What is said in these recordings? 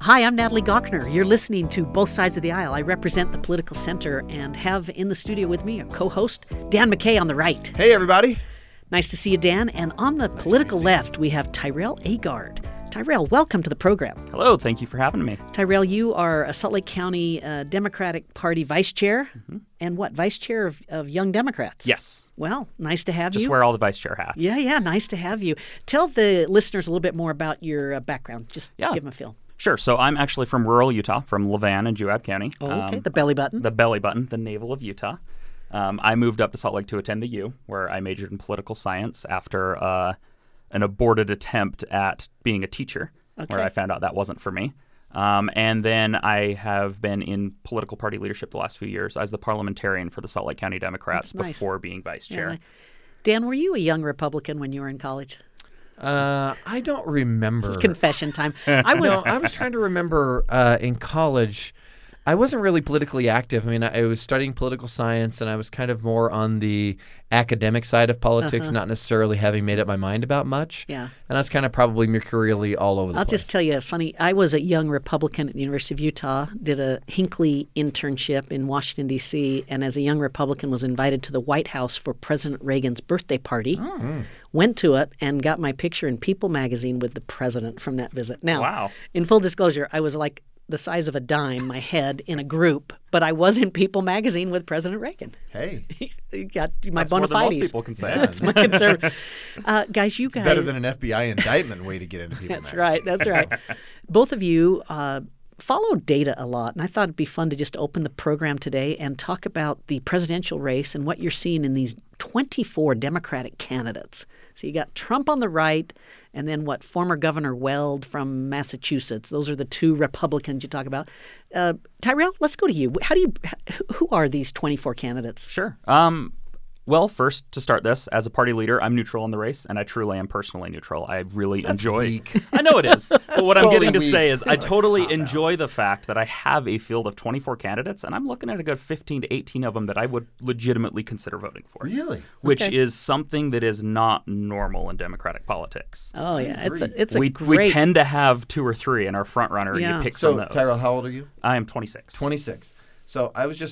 Hi, I'm Natalie Gochner. You're listening to Both Sides of the Aisle. I represent the political center and have in the studio with me a co-host, Dan McKay on the right. Hey, everybody. Nice to see you, Dan. And on the political left, we have Tyrell Agard. Tyrell, welcome to the program. Hello, thank you for having me. Tyrell, you are a Salt Lake County Democratic Party vice chair and vice chair of Young Democrats. Yes. Well, nice to have you. Just wear all the vice chair hats. Yeah, nice to have you. Tell the listeners a little bit more about your background. Just give them a feel. Sure. So I'm actually from rural Utah, from Levan and Juab County. Oh, okay. The belly button. The belly button, the navel of Utah. I moved up to Salt Lake to attend the U, where I majored in political science after an aborted attempt at being a teacher, where I found out that wasn't for me. And then I have been in political party leadership the last few years as the parliamentarian for the Salt Lake County Democrats before being vice chair. Yeah. Dan, were you a young Republican when you were in college? I don't remember. This is confession time. I was trying to remember in college. I wasn't really politically active. I mean, I was studying political science, and I was kind of more on the academic side of politics, not necessarily having made up my mind about much. Yeah. And I was kind of probably mercurially all over the place. I'll just tell you I was a young Republican at the University of Utah, did a Hinckley internship in Washington, D.C., and as a young Republican was invited to the White House for President Reagan's birthday party. Went to it and got my picture in People magazine with the president from that visit. Now, in full disclosure, I was like the size of a dime, my head, in a group, but I was in People magazine with President Reagan. Hey. You got my That's bona more than fides. most people can say. That's my concern. Guys, you it's guys. better than an FBI indictment way to get into People magazine. That's right. Both of you follow data a lot, and I thought it'd be fun to just open the program today and talk about the presidential race and what you're seeing in these 24 Democratic candidates. So you got Trump on the right, and then former Governor Weld from Massachusetts. Those are the two Republicans you talk about. Tyrell, let's go to you. Who are these 24 candidates? Sure. Well, first, to start this, as a party leader, I'm neutral in the race, and I truly am personally neutral. I really enjoy... Weak. I know it is. But what I'm getting to weak. say is I totally enjoy the fact that I have a field of 24 candidates, and I'm looking at a good 15 to 18 of them that I would legitimately consider voting for. Really? Which is something that is not normal in Democratic politics. Oh, yeah. It's a We great... tend to have two or three, and our front runner, you pick from those. So, Tyrell, how old are you? I am 26. 26. So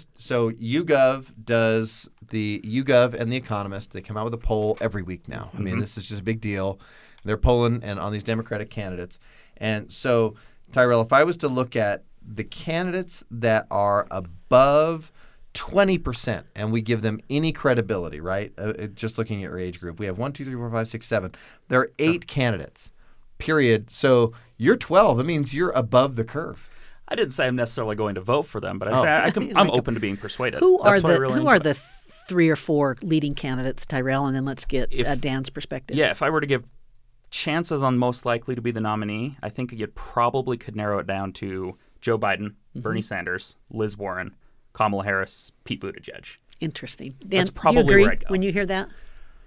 YouGov does the YouGov and The Economist. They come out with a poll every week now. I mean, this is just a big deal. They're polling and on these Democratic candidates. And so, Tyrell, if I was to look at the candidates that are above 20%, and we give them any credibility, right? Just looking at your age group, we have 1, 2, 3, 4, 5, 6, 7. There are 8 candidates, period. So you're 12. That means you're above the curve. I didn't say I'm necessarily going to vote for them, but I say I'm open to being persuaded. Who are That's the 3 or 4 leading candidates, Tyrell? And then let's get Dan's perspective. Yeah, if I were to give chances on most likely to be the nominee, I think you probably could narrow it down to Joe Biden, Bernie Sanders, Liz Warren, Kamala Harris, Pete Buttigieg. Interesting. Dan, That's probably do you agree where I'd go. when you hear that?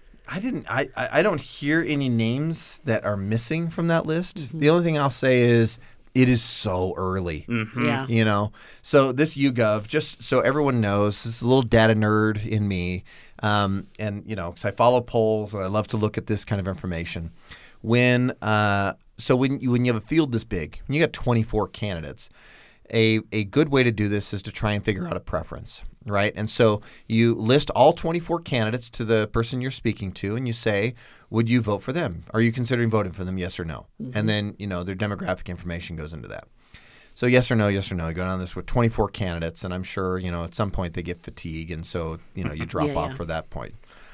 I don't hear any names that are missing from that list. The only thing I'll say is it is so early. Yeah. You know, so this YouGov, just so everyone knows, this is a little data nerd in me, and you know, because I follow polls and I love to look at this kind of information. When you have a field this big, when you got 24 candidates, a good way to do this is to try and figure out a preference, right? And so you list all 24 candidates to the person you're speaking to, and you say, would you vote for them? Are you considering voting for them, yes or no? And then, you know, their demographic information goes into that. So yes or no, yes or no. You go down this with 24 candidates, and I'm sure, you know, at some point they get fatigue, and so, you know, you drop off for that point.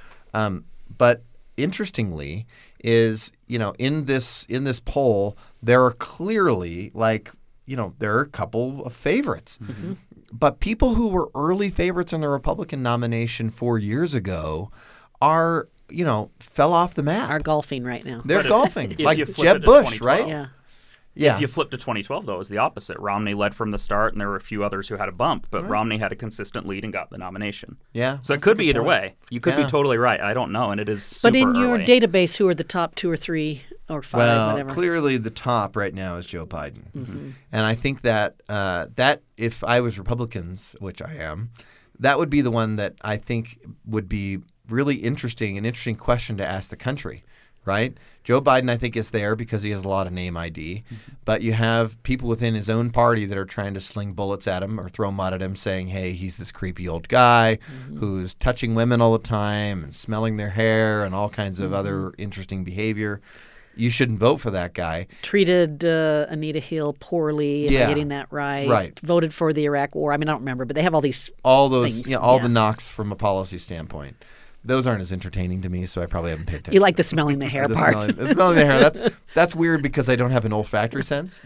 But interestingly is, you know, in this poll, there are clearly there are a couple of favorites. But people who were early favorites in the Republican nomination 4 years ago are, you know, fell off the map. Are golfing right now. They're golfing. Like you flip Jeb it to Bush, 2012. right? Yeah. Yeah. If you flip to 2012, though, it was the opposite. Romney led from the start, and there were a few others who had a bump, but Romney had a consistent lead and got the nomination. Yeah. So it could be either way. You could be totally right. I don't know, and it is super But in your early. database, who are the top 2 or 3 or 5, whatever? Clearly the top right now is Joe Biden. And I think that if I was Republicans, which I am, that would be the one that I think would be really interesting, an interesting question to ask the country. right? Joe Biden, I think, is there because he has a lot of name ID. But you have people within his own party that are trying to sling bullets at him or throw mud at him saying, hey, he's this creepy old guy who's touching women all the time and smelling their hair and all kinds of other interesting behavior. You shouldn't vote for that guy. Treated Anita Hill poorly, am I getting that right? Right. Voted for the Iraq War. I mean, I don't remember, but they have all these things. The knocks from a policy standpoint. Those aren't as entertaining to me, so I probably haven't paid attention. You like the smelling the hair part. The smelling the hair. That's weird because I don't have an olfactory sense.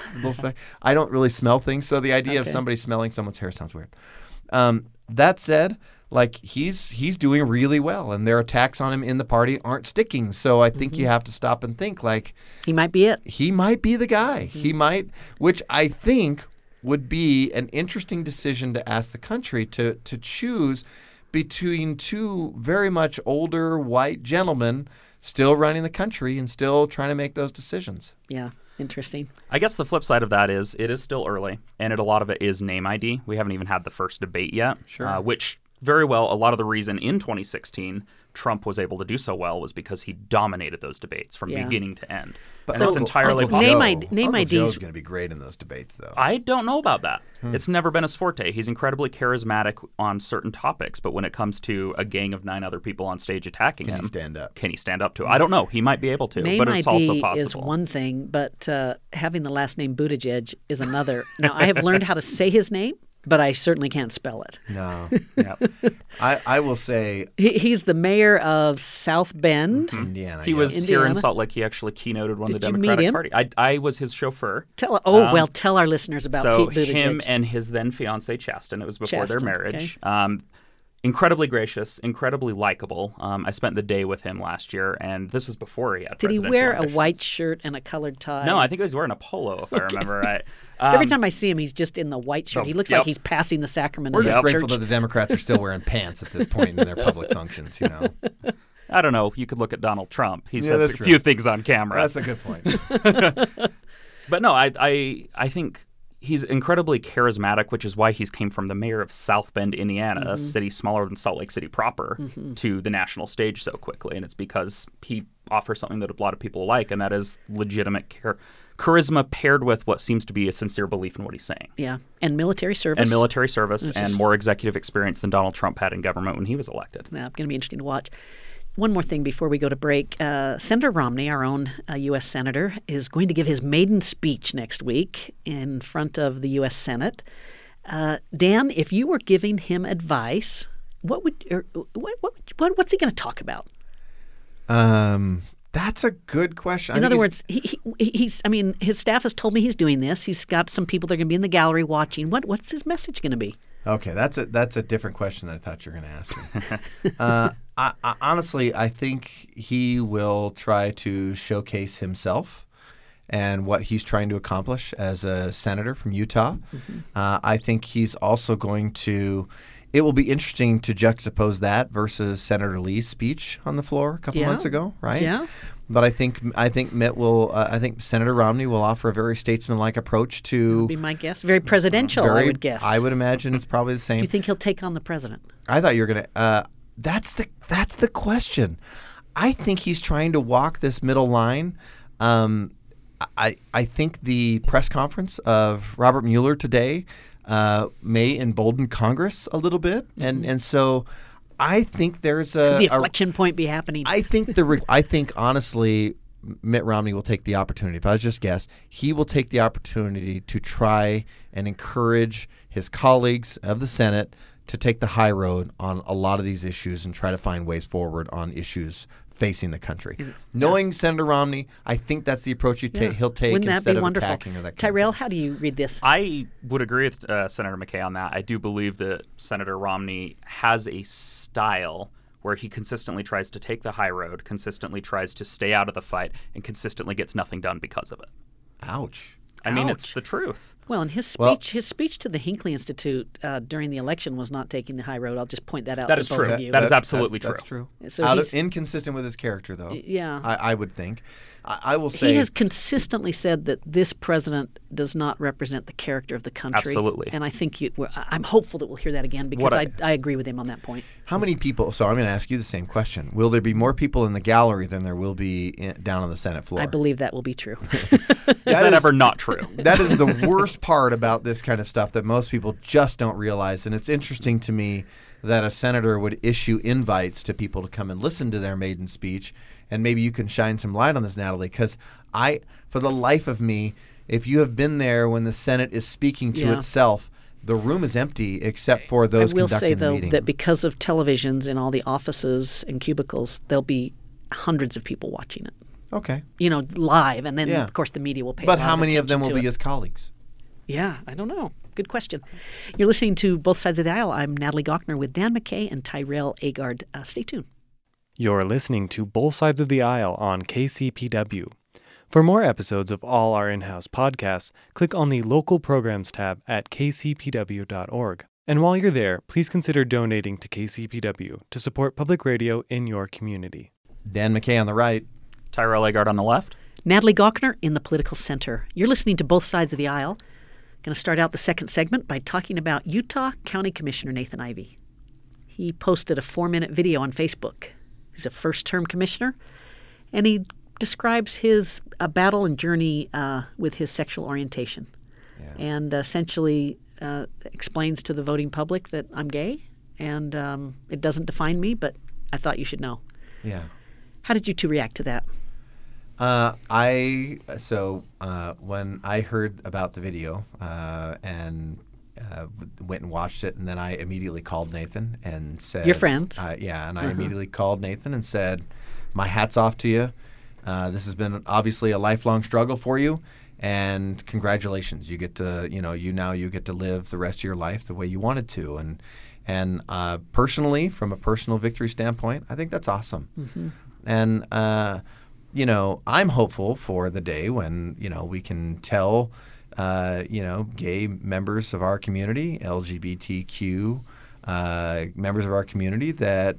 I don't really smell things, so the idea of somebody smelling someone's hair sounds weird. That said, like he's doing really well, and their attacks on him in the party aren't sticking. So I think you have to stop and think like he might be it. He might be the guy. He might, which I think would be an interesting decision to ask the country to choose between two very much older white gentlemen still running the country and still trying to make those decisions. Yeah. Interesting. I guess the flip side of that is it is still early, and a lot of it is name ID. We haven't even had the first debate yet, which very well, a lot of the reason in 2016 Trump was able to do so well was because he dominated those debates from beginning to end. But and it's entirely possible. Name ID Joe's going to be great in those debates, though. I don't know about that. It's never been his forte. He's incredibly charismatic on certain topics, but when it comes to a gang of 9 other people on stage attacking him, can he stand up to it? I don't know. He might be able to, but it's also possible. Name ID is one thing, but having the last name Buttigieg is another. Now, I have learned how to say his name, but I certainly can't spell it. No. I will say he's the mayor of South Bend, Indiana. He was here in Salt Lake. He actually keynoted one of the Democratic Party. I was his chauffeur. Tell our listeners about Pete Buttigieg. So him and his then fiancée Chasten. It was before their marriage. Okay. Incredibly gracious, incredibly likable. I spent the day with him last year, and this was before he had presidential Did he wear ambitions. a white shirt and a colored tie? No, I think he was wearing a polo, if I remember right. Every time I see him, he's just in the white shirt. He looks like he's passing the sacrament. We're of just the grateful church. that the Democrats are still wearing pants at this point in their public functions, you know. I don't know. You could look at Donald Trump. He says a few things on camera. That's a good point. But no, I think he's incredibly charismatic, which is why he's came from the mayor of South Bend, Indiana, a city smaller than Salt Lake City proper, to the national stage so quickly. And it's because he offers something that a lot of people like, and that is legitimate charisma paired with what seems to be a sincere belief in what he's saying. Yeah, and military service. And more executive experience than Donald Trump had in government when he was elected. Yeah, going to be interesting to watch. One more thing before we go to break. Senator Romney, our own U.S. Senator, is going to give his maiden speech next week in front of the U.S. Senate. Dan, if you were giving him advice, what's he going to talk about? That's a good question. In other words, he's. I mean, his staff has told me he's doing this. He's got some people that are going to be in the gallery watching. What's his message going to be? Okay, that's a different question than I thought you were going to ask me. I honestly, I think he will try to showcase himself and what he's trying to accomplish as a senator from Utah. I think he's also going to. It will be interesting to juxtapose that versus Senator Lee's speech on the floor a couple months ago, right? Yeah. But I think Mitt will. I think Senator Romney will offer a very statesmanlike approach to. That would be my guess. Very presidential, I would guess. I would imagine it's probably the same. Do you think he'll take on the president? I thought you were going to. That's the question. I think he's trying to walk this middle line. I think the press conference of Robert Mueller today may embolden Congress a little bit, and so I think there's Could the inflection point be happening? I think honestly, Mitt Romney will take the opportunity. If I was just guess, he will take the opportunity to try and encourage his colleagues of the Senate to take the high road on a lot of these issues and try to find ways forward on issues facing the country. Knowing Senator Romney, I think that's the approach he'll take. Wouldn't that instead be of wonderful? Attacking or that kind Tyrell, of thing. how do you read this? I would agree with Senator McKay on that. I do believe that Senator Romney has a style where he consistently tries to take the high road, consistently tries to stay out of the fight, and consistently gets nothing done because of it. Ouch. I mean, it's the truth. Well, and his speech to the Hinckley Institute during the election was not taking the high road. I'll just point that out That to is both true. of you. That is absolutely true. That's true. So Inconsistent with his character, though. Yeah. I would think. I will say he has consistently said that this president does not represent the character of the country. Absolutely. And I think I'm hopeful that we'll hear that again because I agree with him on that point. How many people? So I'm going to ask you the same question. Will there be more people in the gallery than there will be down on the Senate floor? I believe that will be true. Is that ever not true? That is the worst part about this kind of stuff that most people just don't realize. And it's interesting to me that a senator would issue invites to people to come and listen to their maiden speech. And maybe you can shine some light on this, Natalie, because for the life of me, if you have been there when the Senate is speaking to itself, the room is empty except for those conducting the meeting. I will say, though, that because of televisions in all the offices and cubicles, there'll be hundreds of people watching it. Okay. Live. And then, of course, the media will pay But a lot how of many of them will attention be to his colleagues? Yeah, I don't know. Good question. You're listening to Both Sides of the Aisle. I'm Natalie Gochner with Dan McKay and Tyrell Agard. Stay tuned. You're listening to Both Sides of the Aisle on KCPW. For more episodes of all our in-house podcasts, click on the Local Programs tab at kcpw.org. And while you're there, please consider donating to KCPW to support public radio in your community. Dan McKay on the right. Tyrell Agard on the left. Natalie Gochner in the political center. You're listening to Both Sides of the Aisle. Going to start out the second segment by talking about Utah County Commissioner Nathan Ivey. He posted a 4-minute video on Facebook. He's a first-term commissioner, and he describes his battle and journey with his sexual orientation, and essentially explains to the voting public that I'm gay, and it doesn't define me, but I thought you should know. Yeah. How did you two react to that? When I heard about the video and went and watched it, and then I immediately called Nathan and said, "Your friend." I immediately called Nathan and said, "My hat's off to you. This has been obviously a lifelong struggle for you, and congratulations. You get to, you get to live the rest of your life the way you wanted to." And personally, from a personal victory standpoint, I think that's awesome. Mm-hmm. And I'm hopeful for the day when we can tell gay members of our community, LGBTQ members of our community, that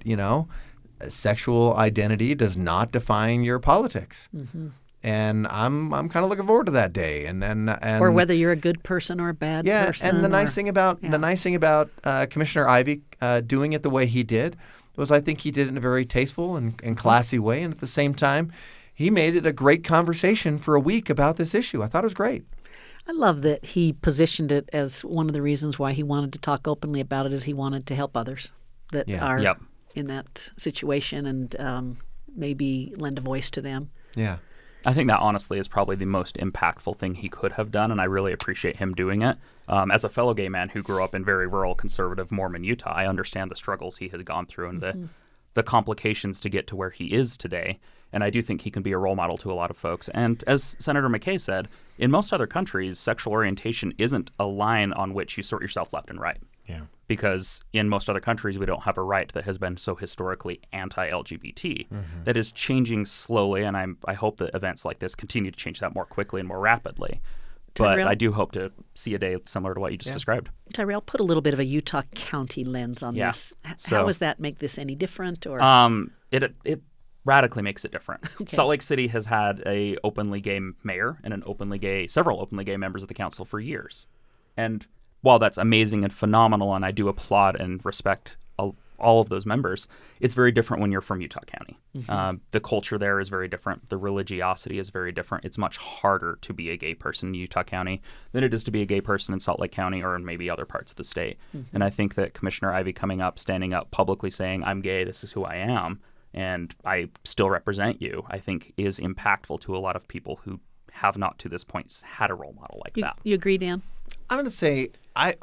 sexual identity does not define your politics. Mm-hmm. And I'm kind of looking forward to that day, and or whether you're a good person or a bad person. And the nice thing about Commissioner Ivey doing it the way he did was, I think he did it in a very tasteful and classy way, and at the same time, he made it a great conversation for a week about this issue. I thought it was great. I love that he positioned it as one of the reasons why he wanted to talk openly about it, is he wanted to help others that are in that situation and maybe lend a voice to them. Yeah. I think that honestly is probably the most impactful thing he could have done, and I really appreciate him doing it. As a fellow gay man who grew up in very rural, conservative Mormon Utah, I understand the struggles he has gone through and the complications to get to where he is today. And I do think he can be a role model to a lot of folks. And as Senator McKay said, in most other countries, sexual orientation isn't a line on which you sort yourself left and right. Yeah. Because in most other countries, we don't have a right that has been so historically anti-LGBT. Mm-hmm. That is changing slowly, and I hope that events like this continue to change that more quickly and more rapidly. Tyrell, but I do hope to see a day similar to what you just described. Tyrell, put a little bit of a Utah County lens on this. How does that make this any different? Or it radically makes it different. Okay. Salt Lake City has had a openly gay mayor and several openly gay members of the council for years. And while that's amazing and phenomenal, and I do applaud and respect all of those members, it's very different when you're from Utah County. Mm-hmm. The culture there is very different. The religiosity is very different. It's much harder to be a gay person in Utah County than it is to be a gay person in Salt Lake County or in maybe other parts of the state. Mm-hmm. And I think that Commissioner Ivey coming up, standing up publicly saying, "I'm gay, this is who I am, and I still represent you," I think is impactful to a lot of people who have not to this point had a role model like that. You agree, Dan? I'm going to say, I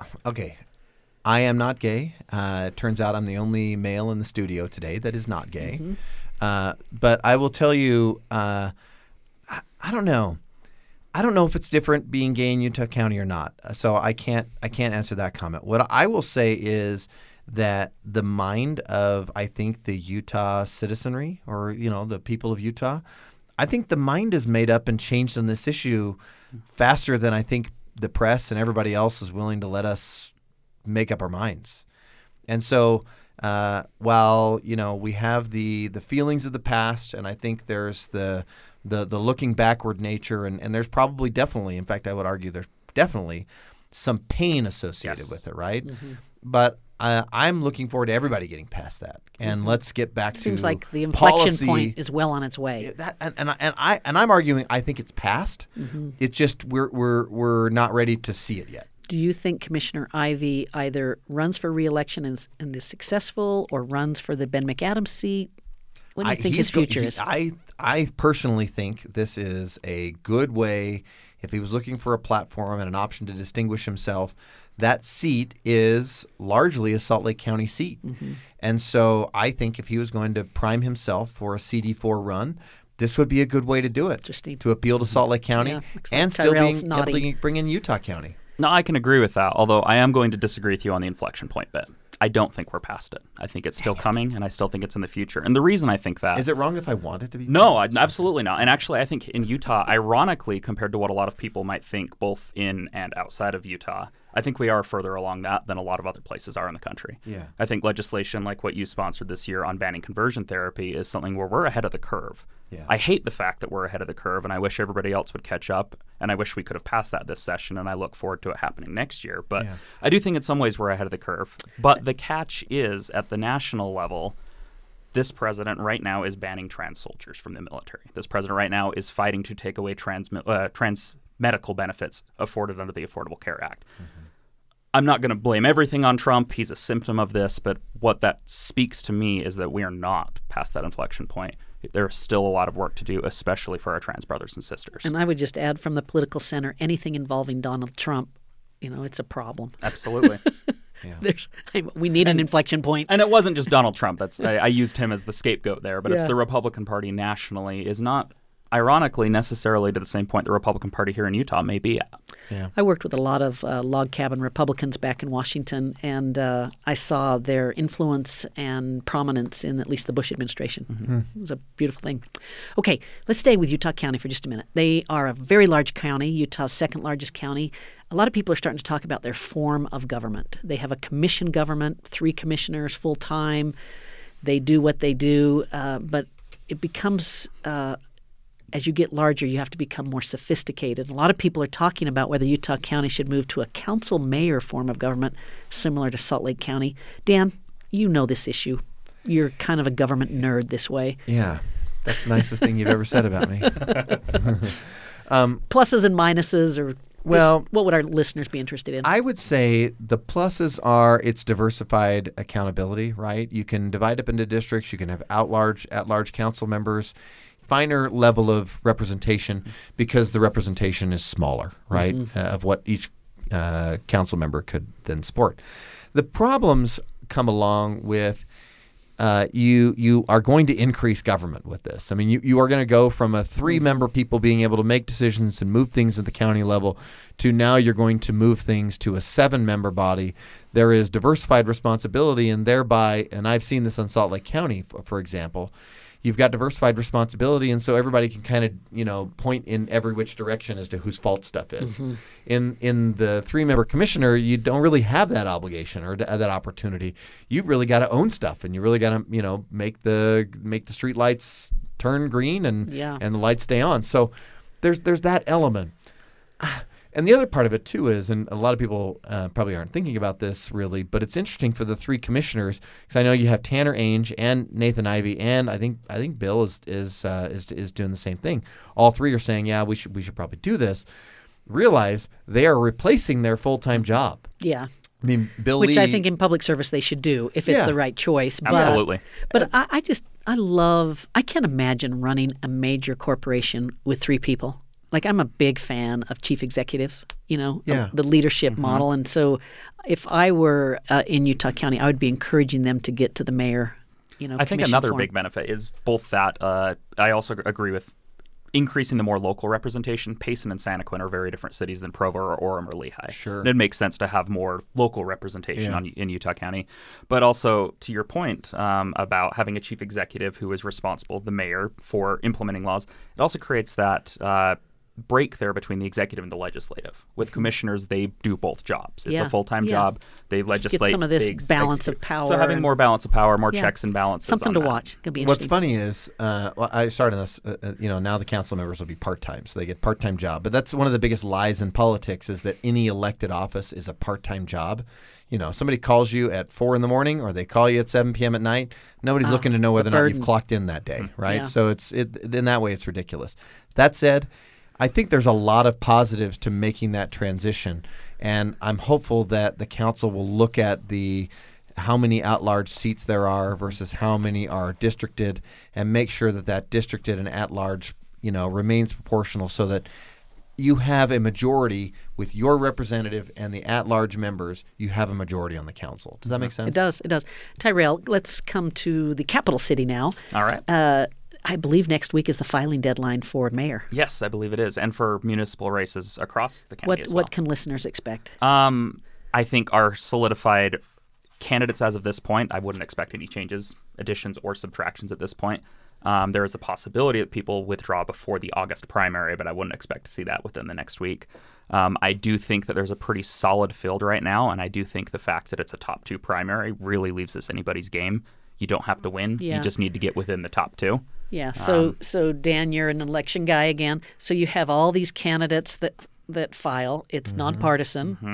am not gay. It turns out I'm the only male in the studio today that is not gay. Mm-hmm. But I will tell you, I don't know. I don't know if it's different being gay in Utah County or not. So I can't answer that comment. What I will say is that the mind of, I think, the Utah citizenry, or the people of Utah, I think the mind is made up and changed on this issue faster than I think the press and everybody else is willing to let us make up our minds. And so while we have the feelings of the past, and I think there's the looking backward nature, and there's probably definitely, in fact, I would argue there's definitely some pain associated with it, right? Mm-hmm. But I'm looking forward to everybody getting past that, and let's get back to seems like the inflection point is well on its way. I'm arguing I think it's past. Mm-hmm. It's just we're not ready to see it yet. Do you think Commissioner Ivey either runs for re-election and is successful, or runs for the Ben McAdams seat? What do you think his future is? I personally think this is a good way. If he was looking for a platform and an option to distinguish himself, that seat is largely a Salt Lake County seat. Mm-hmm. And so I think if he was going to prime himself for a CD4 run, this would be a good way to do it, to appeal to Salt Lake County and still bring in Utah County. No, I can agree with that, although I am going to disagree with you on the inflection point bit. I don't think we're past it. I think it's still coming, and I still think it's in the future. And the reason I think that... Is it wrong if I want it to be? No, absolutely not. And actually, I think in Utah, ironically, compared to what a lot of people might think, both in and outside of Utah, I think we are further along that than a lot of other places are in the country. Yeah. I think legislation like what you sponsored this year on banning conversion therapy is something where we're ahead of the curve. Yeah. I hate the fact that we're ahead of the curve, and I wish everybody else would catch up, and I wish we could have passed that this session, and I look forward to it happening next year. But I do think in some ways we're ahead of the curve. But the catch is, at the national level, this president right now is banning trans soldiers from the military. This president right now is fighting to take away trans medical benefits afforded under the Affordable Care Act. Mm-hmm. I'm not going to blame everything on Trump. He's a symptom of this. But what that speaks to me is that we are not past that inflection point. There's still a lot of work to do, especially for our trans brothers and sisters. And I would just add, from the political center, anything involving Donald Trump, it's a problem. Absolutely. We need an inflection point. And it wasn't just Donald Trump. I used him as the scapegoat there, but it's the Republican Party nationally is not, ironically, necessarily to the same point the Republican Party here in Utah may be at. Yeah. I worked with a lot of log cabin Republicans back in Washington, and I saw their influence and prominence in at least the Bush administration. Mm-hmm. It was a beautiful thing. Okay, let's stay with Utah County for just a minute. They are a very large county, Utah's second largest county. A lot of people are starting to talk about their form of government. They have a commission government, 3 commissioners full-time. They do what they do, but it becomes... as you get larger, you have to become more sophisticated. A lot of people are talking about whether Utah County should move to a council-mayor form of government similar to Salt Lake County. Dan, you know this issue. You're kind of a government nerd this way. Yeah, that's the nicest thing you've ever said about me. Pluses and minuses, or what would our listeners be interested in? I would say the pluses are it's diversified accountability, right? You can divide up into districts. You can have at-large council members. Finer level of representation because the representation is smaller, right, of what each council member could then support. The problems come along with you are going to increase government with this. I mean, you are going to go from a 3-member people being able to make decisions and move things at the county level to now you're going to move things to a 7-member body. There is diversified responsibility, and thereby, and I've seen this on Salt Lake County, for example, you've got diversified responsibility, and so everybody can kind of, point in every which direction as to whose fault stuff is. Mm-hmm. In the 3-member commissioner, you don't really have that obligation or that opportunity. You really got to own stuff, and you really got to, make the street lights turn green and the lights stay on. So there's that element. And the other part of it, too, is, and a lot of people probably aren't thinking about this really, but it's interesting for the 3 commissioners because I know you have Tanner Ainge and Nathan Ivey, and I think Bill is doing the same thing. All 3 are saying, yeah, we should probably do this. Realize they are replacing their full-time job. Yeah. I mean, Bill Which Lee, I think in public service they should do if it's the right choice. Absolutely. But I can't imagine running a major corporation with 3 people. Like, I'm a big fan of chief executives, the leadership model. And so if I were in Utah County, I would be encouraging them to get to the mayor, I think another big benefit is both that. I also agree with increasing the more local representation. Payson and Santaquin are very different cities than Provo or Orem or Lehigh. Sure. And it makes sense to have more local representation in Utah County. But also, to your point about having a chief executive who is responsible, the mayor, for implementing laws, it also creates that break there between the executive and the legislative. With commissioners, they do both jobs. It's Yeah. a full-time Yeah. job. They legislate. Get some of this they balance of execute. power. So having and- more balance of power, more Yeah. checks and balances. Something on to that. watch. Could be What's interesting. funny is, I started this, now the council members will be part-time, so they get part-time job. But that's one of the biggest lies in politics is that any elected office is a part-time job. Somebody calls you at 4 in the morning or they call you at 7 p.m. at night. Nobody's looking to know whether or not burden. you've clocked in that day, right? Yeah. So in that way, it's ridiculous. That said, I think there's a lot of positives to making that transition, and I'm hopeful that the council will look at how many at-large seats there are versus how many are districted, and make sure that districted and at-large, remains proportional, so that you have a majority with your representative and the at-large members. You have a majority on the council. Does that make sense? It does. It does. Tyrell, let's come to the capital city now. All right. I believe next week is the filing deadline for mayor. Yes, I believe it is, and for municipal races across the county as well. What can listeners expect? I think our solidified candidates as of this point, I wouldn't expect any changes, additions, or subtractions at this point. There is a possibility that people withdraw before the August primary, but I wouldn't expect to see that within the next week. I do think that there's a pretty solid field right now, and I do think the fact that it's a top 2 primary really leaves this anybody's game. You don't have to win. Yeah. You just need to get within the top 2. Yeah. So Dan, you're an election guy again. So you have all these candidates that file. It's nonpartisan. Mm-hmm.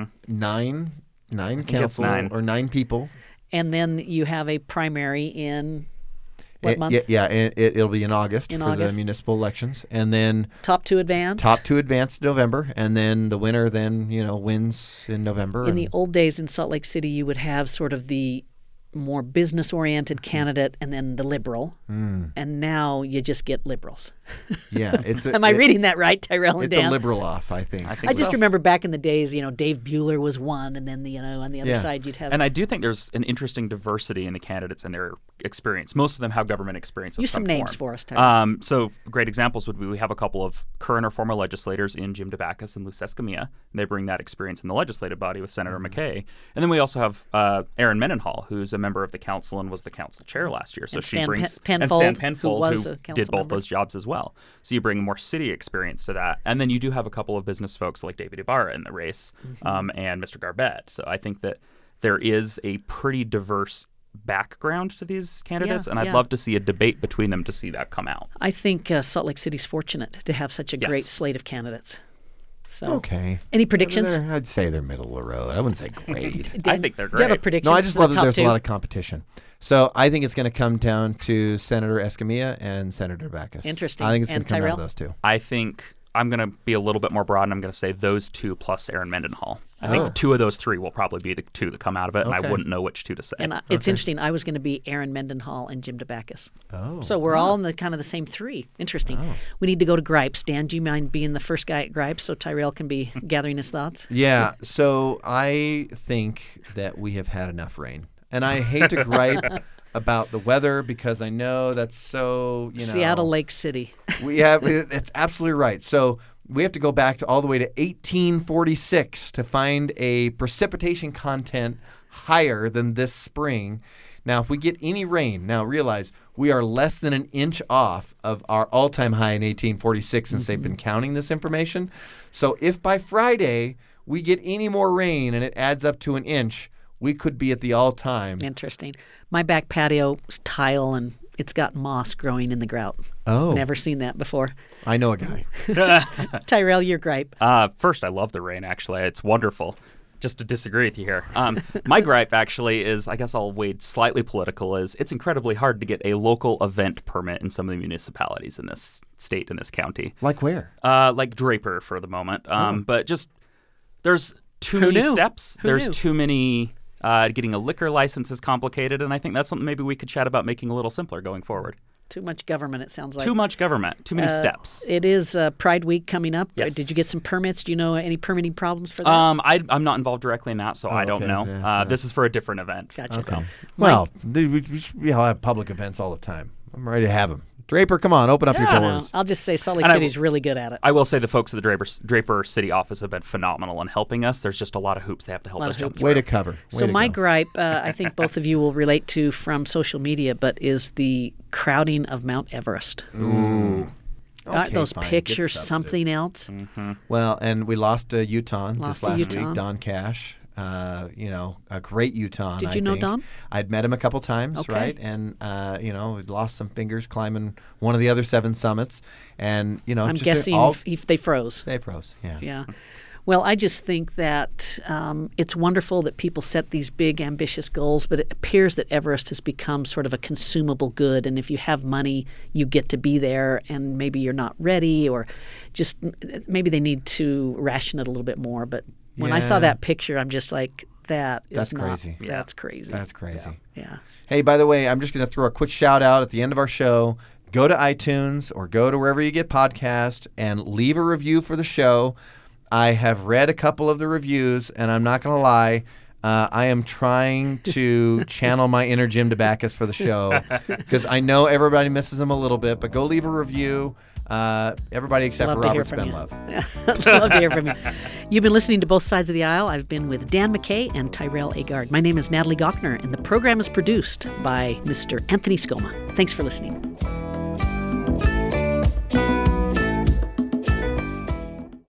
Nine council 9. or 9 people. And then you have a primary in what month? It'll be in August In for August. the municipal elections, and then Top 2 advance. top 2 advance in November, and then the winner wins in November. In the old days in Salt Lake City, you would have sort of the more business-oriented candidate and then the liberal. And now you just get liberals. Am I reading that right, Tyrell and It's Dan? a liberal off, I think. I just remember back in the days, Dave Bueller was one, and then on the other Yeah. side you'd have. And I do think there's an interesting diversity in the candidates and their experience. Most of them have government experience of Use some some names form. for us, Tyrell. So great examples would be we have a couple of current or former legislators in Jim DeBacchus and Luz Escamilla. And they bring that experience in the legislative body with Senator McKay. And then we also have Erin Mendenhall, who's a member of the council and was the council chair last year. So And she Stan brings Penfold, and Stan Penfold, who was who a council did both member. those jobs as well. So you bring more city experience to that. And then you do have a couple of business folks like David Ibarra in the race and Mr. Garbett. So I think that there is a pretty diverse background to these candidates, and I'd love to see a debate between them to see that come out. I think Salt Lake City's fortunate to have such a great slate of candidates. So, Okay. Any predictions? I'd say they're middle of the road. I wouldn't say great. I think they're Do you have a great. prediction? No, I just for love the that top there's 2? a lot of competition. So I think it's going to come down to Senator Escamilla and Senator Backus. Interesting. I think it's going And to come down Tyrell? to those 2. I think I'm going to be a little bit more broad, and I'm going to say those 2 plus Erin Mendenhall. I think 2 of those 3 will probably be the 2 that come out of it, and I Okay. wouldn't know which 2 to say. And it's interesting. I was going to be Erin Mendenhall and Jim DeBacchus. Oh. So we're all in the kind of the same 3. Interesting. We need to go to Gripes. Dan, do you mind being the first guy at Gripes so Tyrell can be gathering his thoughts? Yeah, so I think that we have had enough rain. And I hate to gripe about the weather because I know that's so, Seattle Lake City. It's absolutely right. So we have to go back to all the way to 1846 to find a precipitation content higher than this spring. Now, if we get any rain, now realize we are less than an inch off of our all-time high in 1846 since they've been counting this information. So if by Friday we get any more rain and it adds up to an inch, we could be at the all-time. Interesting. My back patio is tile and it's got moss growing in the grout. Oh. Never seen that before. I know a guy. Tyrell, your gripe. First, I love the rain, actually. It's wonderful. Just to disagree with you here. My gripe, actually, is, I guess I'll wade slightly political, is it's incredibly hard to get a local event permit in some of the municipalities in this state, in this county. Like where? Like Draper for the moment. But just, there's too Who many knew? steps. Who There's knew? too many, getting a liquor license is complicated, and I think that's something maybe we could chat about making a little simpler going forward. Too much government, it sounds like. Too much government, too many steps. It is Pride Week coming up. Yes. Did you get some permits? Do you know any permitting problems for that? I'm not involved directly in that, so I don't okay. know. Yeah, so This is for a different event. Gotcha. So. Well, we all have public events all the time. I'm ready to have them. Draper, come on, open up your I don't doors. know. I'll just say Salt Lake And I City's really good at it. I will say the folks at the Draper City office have been phenomenal in helping us. There's just a lot of hoops they have to help Lot us of jump hoops. through. Way to cover. Way So to my go. gripe, I think both of you will relate to from social media, but is the crowding of Mount Everest. Okay, those fine. Get pictures, substantive. something else. Well, and we lost a Utah Lost this a last Utah. week, Don Cash. A great Utah. Did you know Don? I'd met him a couple times, Okay. right? And we'd lost some fingers climbing one of the other 7 summits, and I'm just guessing all if they froze. they froze. Yeah. Yeah. Well, I just think that it's wonderful that people set these big, ambitious goals, but it appears that Everest has become sort of a consumable good. And if you have money, you get to be there, and maybe you're not ready, or just maybe they need to ration it a little bit more. But when I saw Yeah. that picture, I'm just like, That's not, crazy. That's crazy. That's crazy. Yeah. Hey, by the way, I'm just going to throw a quick shout out at the end of our show. Go to iTunes or go to wherever you get podcasts and leave a review for the show. I have read a couple of the reviews, and I'm not going to lie. I am trying to channel my inner Jim Dabakis for the show because I know everybody misses him a little bit, but go leave a review. Everybody except for Love to hear Robert from you. Spenlove. Love to hear from you. You've been listening to Both Sides of the Aisle. I've been with Dan McKay and Tyrell Agard. My name is Natalie Gochner, and the program is produced by Mr. Anthony Scoma. Thanks for listening.